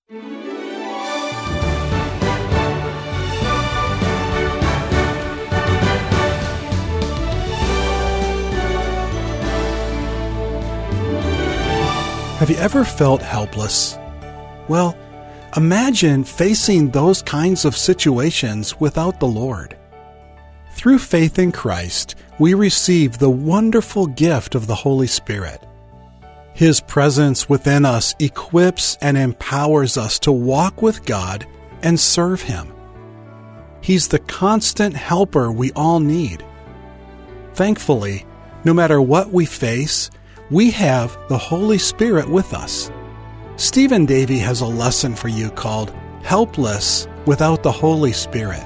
Have you ever felt helpless? Well, imagine facing those kinds of situations without the Lord. Through faith in Christ, we receive the wonderful gift of the Holy Spirit. His presence within us equips and empowers us to walk with God and serve Him. He's the constant helper we all need. Thankfully, no matter what we face, we have the Holy Spirit with us. Stephen Davey has a lesson for you called Helpless Without the Holy Spirit.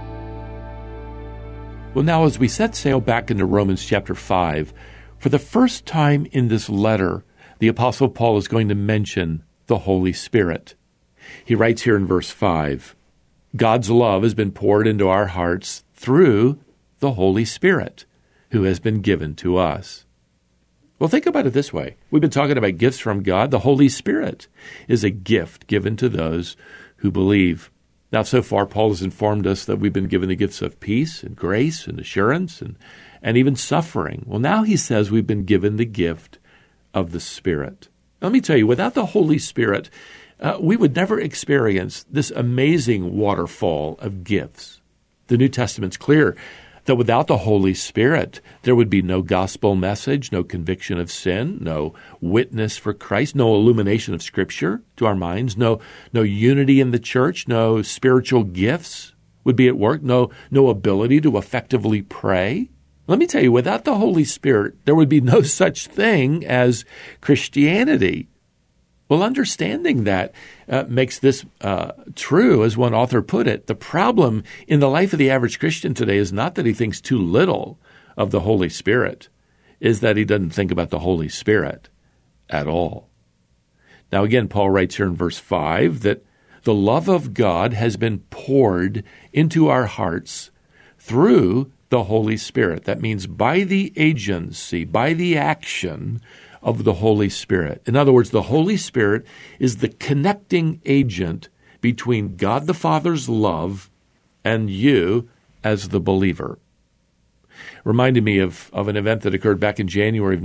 Well, now as we set sail back into Romans chapter 5, for the first time in this letter, the Apostle Paul is going to mention the Holy Spirit. He writes here in verse 5, God's love has been poured into our hearts through the Holy Spirit, who has been given to us. Well, think about it this way. We've been talking about gifts from God. The Holy Spirit is a gift given to those who believe. Now, so far, Paul has informed us that we've been given the gifts of peace and grace and assurance and even suffering. Well, now he says we've been given the gift of the Spirit. Let me tell you, without the Holy Spirit, we would never experience this amazing waterfall of gifts. The New Testament's clear that without the Holy Spirit, there would be no gospel message, no conviction of sin, no witness for Christ, no illumination of Scripture to our minds, no unity in the church, no spiritual gifts would be at work, no ability to effectively pray. Let me tell you, without the Holy Spirit, there would be no such thing as Christianity. Well, understanding that makes this true, as one author put it. The problem in the life of the average Christian today is not that he thinks too little of the Holy Spirit, is that he doesn't think about the Holy Spirit at all. Now, again, Paul writes here in verse 5 that the love of God has been poured into our hearts through the Holy Spirit. That means by the agency, by the action of the Holy Spirit. In other words, the Holy Spirit is the connecting agent between God the Father's love and you as the believer. Reminded me of an event that occurred back in January of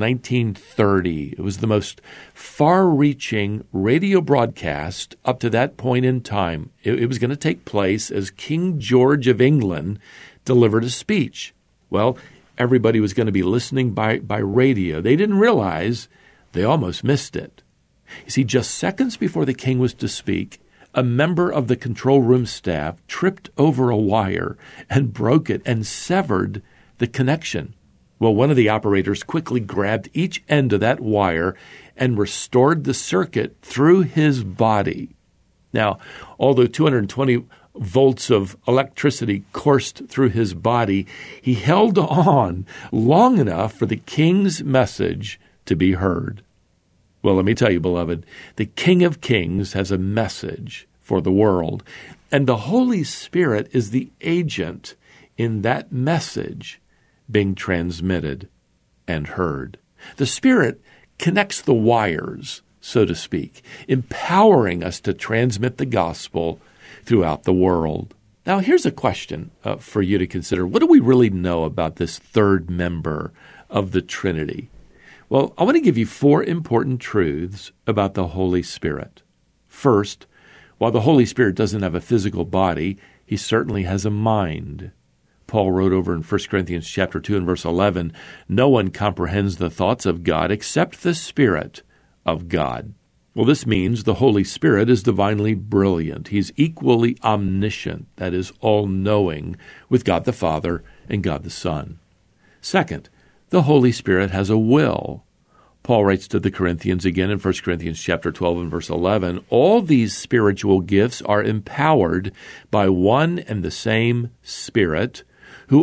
1930. It was the most far-reaching radio broadcast up to that point in time. It was going to take place as King George of England delivered a speech. Well, everybody was going to be listening by radio. They didn't realize they almost missed it. You see, just seconds before the king was to speak, a member of the control room staff tripped over a wire and broke it and severed the connection. Well, one of the operators quickly grabbed each end of that wire and restored the circuit through his body. Now, although 220 volts of electricity coursed through his body, he held on long enough for the king's message to be heard. Well, let me tell you, beloved, the King of Kings has a message for the world, and the Holy Spirit is the agent in that message being transmitted and heard. The Spirit connects the wires, so to speak, empowering us to transmit the gospel throughout the world. Now, here's a question for you to consider. What do we really know about this third member of the Trinity? Well, I want to give you 4 important truths about the Holy Spirit. First, while the Holy Spirit doesn't have a physical body, he certainly has a mind. Paul wrote over in 1 Corinthians chapter 2 and verse 11, "No one comprehends the thoughts of God except the Spirit of God." Well, this means the Holy Spirit is divinely brilliant. He's equally omniscient, that is, all-knowing, with God the Father and God the Son. Second, the Holy Spirit has a will. Paul writes to the Corinthians again in 1 Corinthians chapter 12 and verse 11, "All these spiritual gifts are empowered by one and the same Spirit, who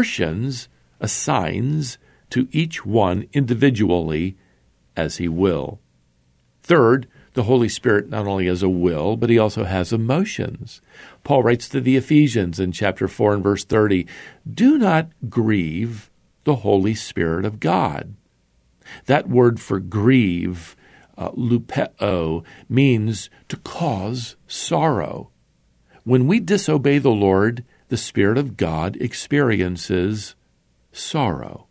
assigns to each one individually as he will." Third, the Holy Spirit not only has a will, but he also has emotions. Paul writes to the Ephesians in chapter 4 and verse 30, "Do not grieve the Holy Spirit of God." That word for grieve lupeo, means to cause sorrow. When we disobey the Lord, the Spirit of God experiences sorrow.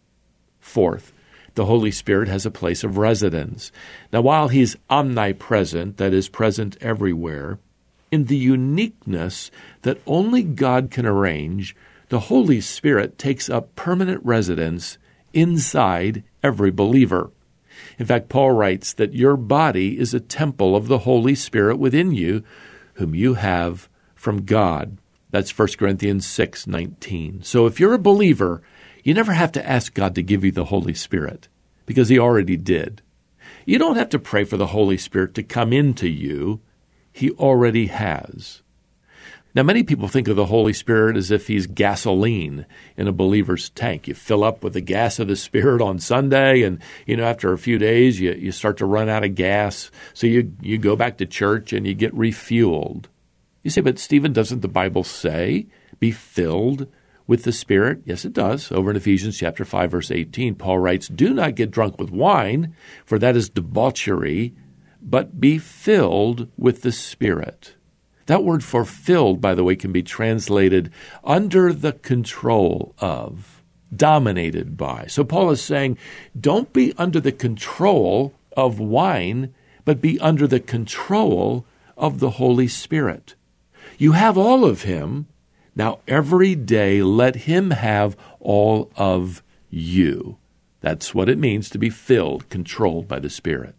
Fourth, the Holy Spirit has a place of residence. Now, while He's omnipresent, that is, present everywhere, in the uniqueness that only God can arrange, the Holy Spirit takes up permanent residence inside every believer. In fact, Paul writes that your body is a temple of the Holy Spirit within you, whom you have from God. That's 1 Corinthians 6:19. So if you're a believer, you never have to ask God to give you the Holy Spirit, because He already did. You don't have to pray for the Holy Spirit to come into you. He already has. Now, many people think of the Holy Spirit as if He's gasoline in a believer's tank. You fill up with the gas of the Spirit on Sunday, and, after a few days, you start to run out of gas. So you go back to church and you get refueled. You say, but Stephen, doesn't the Bible say, be filled with the Spirit? Yes, it does. Over in Ephesians chapter 5, verse 18, Paul writes, do not get drunk with wine, for that is debauchery, but be filled with the Spirit. That word for filled, by the way, can be translated under the control of, dominated by. So Paul is saying, don't be under the control of wine, but be under the control of the Holy Spirit. You have all of Him. Now every day let Him have all of you. That's what it means to be filled, controlled by the Spirit.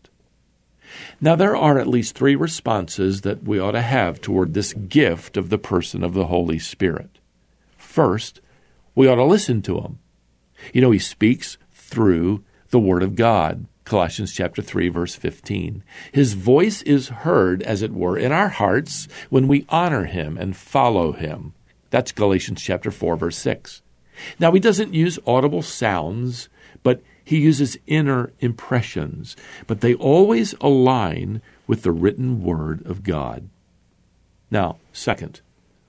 Now, there are at least three responses that we ought to have toward this gift of the person of the Holy Spirit. First, we ought to listen to Him. He speaks through the Word of God. Colossians chapter 3, verse 15. His voice is heard, as it were, in our hearts when we honor Him and follow Him. That's Galatians chapter 4, verse 6. Now, He doesn't use audible sounds, but He uses inner impressions, but they always align with the written Word of God. Now, second,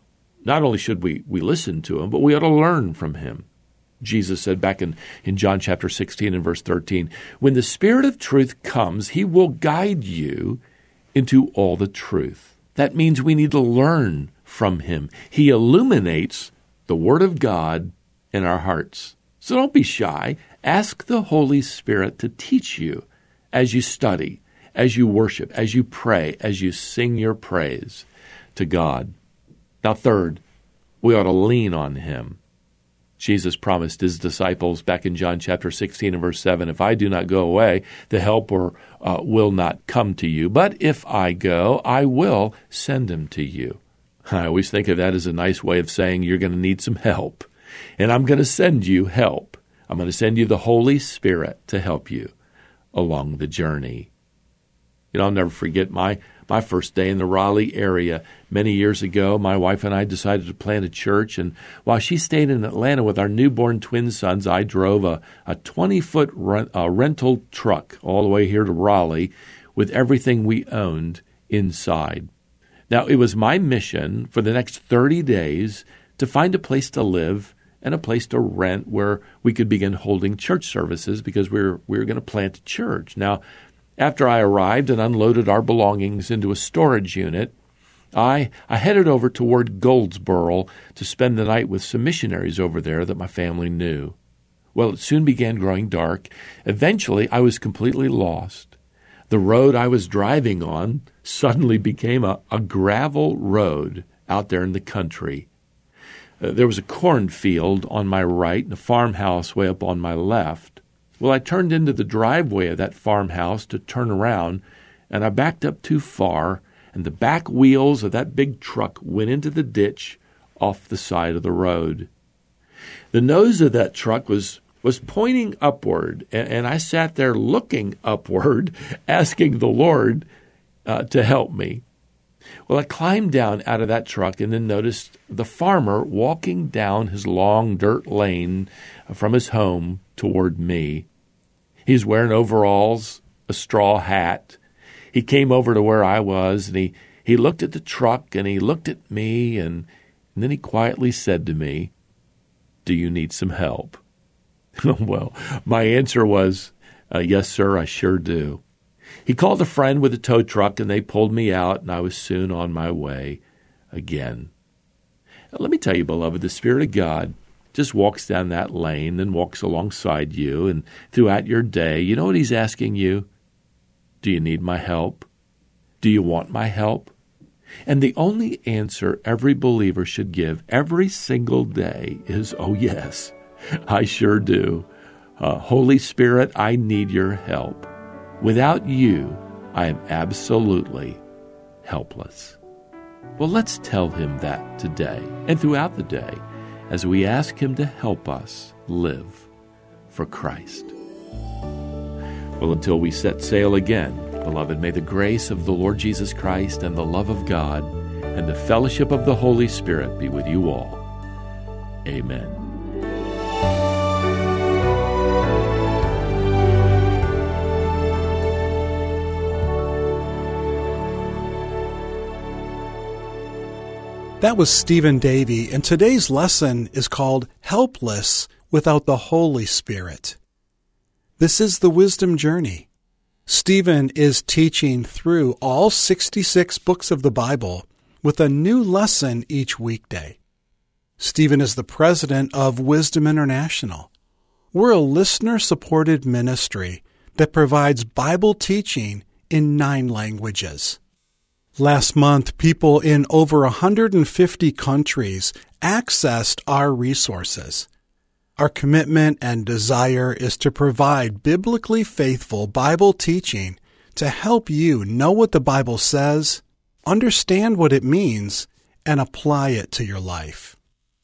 not only should we listen to Him, but we ought to learn from Him. Jesus said back in John chapter 16 and verse 13, when the Spirit of truth comes, He will guide you into all the truth. That means we need to learn from Him. He illuminates the Word of God in our hearts. So don't be shy. Ask the Holy Spirit to teach you as you study, as you worship, as you pray, as you sing your praise to God. Now, third, we ought to lean on Him. Jesus promised His disciples back in John chapter 16 and verse 7, if I do not go away, the Helper will not come to you. But if I go, I will send Him to you. I always think of that as a nice way of saying you're going to need some help. And I'm going to send you help. I'm going to send you the Holy Spirit to help you along the journey. I'll never forget my first day in the Raleigh area. Many years ago, my wife and I decided to plant a church, and while she stayed in Atlanta with our newborn twin sons, I drove a 20-foot rental truck all the way here to Raleigh with everything we owned inside. Now, it was my mission for the next 30 days to find a place to live and a place to rent where we could begin holding church services because we were going to plant a church. Now, after I arrived and unloaded our belongings into a storage unit, I headed over toward Goldsboro to spend the night with some missionaries over there that my family knew. Well, it soon began growing dark. Eventually, I was completely lost. The road I was driving on suddenly became a gravel road out there in the country. There was a cornfield on my right and a farmhouse way up on my left. Well, I turned into the driveway of that farmhouse to turn around, and I backed up too far, and the back wheels of that big truck went into the ditch off the side of the road. The nose of that truck was pointing upward, and I sat there looking upward, asking the Lord to help me. Well, I climbed down out of that truck and then noticed the farmer walking down his long dirt lane from his home toward me. He's wearing overalls, a straw hat. He came over to where I was, and he looked at the truck, and he looked at me, and then he quietly said to me, "Do you need some help?" Well, my answer was, "Yes, sir, I sure do." He called a friend with a tow truck, and they pulled me out, and I was soon on my way again. Now, let me tell you, beloved, the Spirit of God just walks down that lane and walks alongside you, and throughout your day, you know what He's asking you? Do you need my help? Do you want my help? And the only answer every believer should give every single day is, oh yes, I sure do. Holy Spirit, I need your help. Without you, I am absolutely helpless. Well, let's tell Him that today and throughout the day as we ask Him to help us live for Christ. Well, until we set sail again, beloved, may the grace of the Lord Jesus Christ and the love of God and the fellowship of the Holy Spirit be with you all. Amen. That was Stephen Davey, and today's lesson is called Helpless Without the Holy Spirit. This is the Wisdom Journey. Stephen is teaching through all 66 books of the Bible with a new lesson each weekday. Stephen is the president of Wisdom International. We're a listener-supported ministry that provides Bible teaching in 9 languages. Last month, people in over 150 countries accessed our resources. Our commitment and desire is to provide biblically faithful Bible teaching to help you know what the Bible says, understand what it means, and apply it to your life.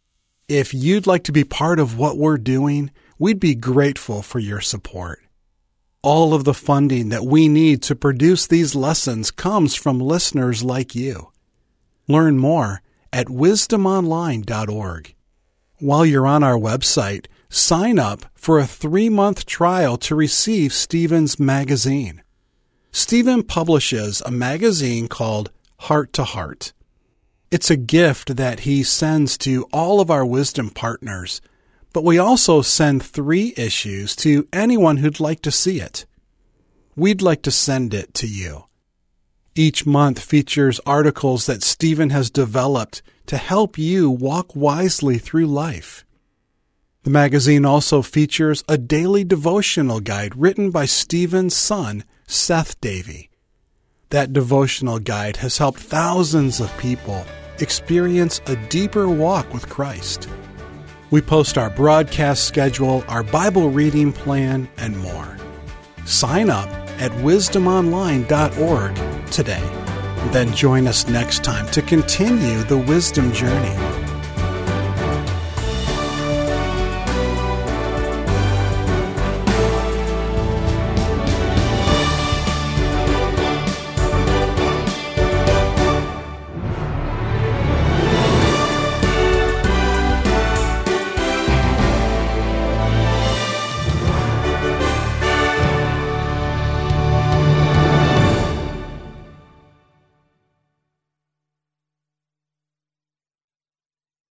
If you'd like to be part of what we're doing, we'd be grateful for your support. All of the funding that we need to produce these lessons comes from listeners like you. Learn more at wisdomonline.org. While you're on our website, sign up for a 3-month trial to receive Stephen's magazine. Stephen publishes a magazine called Heart to Heart. It's a gift that he sends to all of our wisdom partners, but we also send 3 issues to anyone who'd like to see it. We'd like to send it to you. Each month features articles that Stephen has developed to help you walk wisely through life. The magazine also features a daily devotional guide written by Stephen's son, Seth Davey. That devotional guide has helped thousands of people experience a deeper walk with Christ. We post our broadcast schedule, our Bible reading plan, and more. Sign up at wisdomonline.org today. Then join us next time to continue the Wisdom Journey.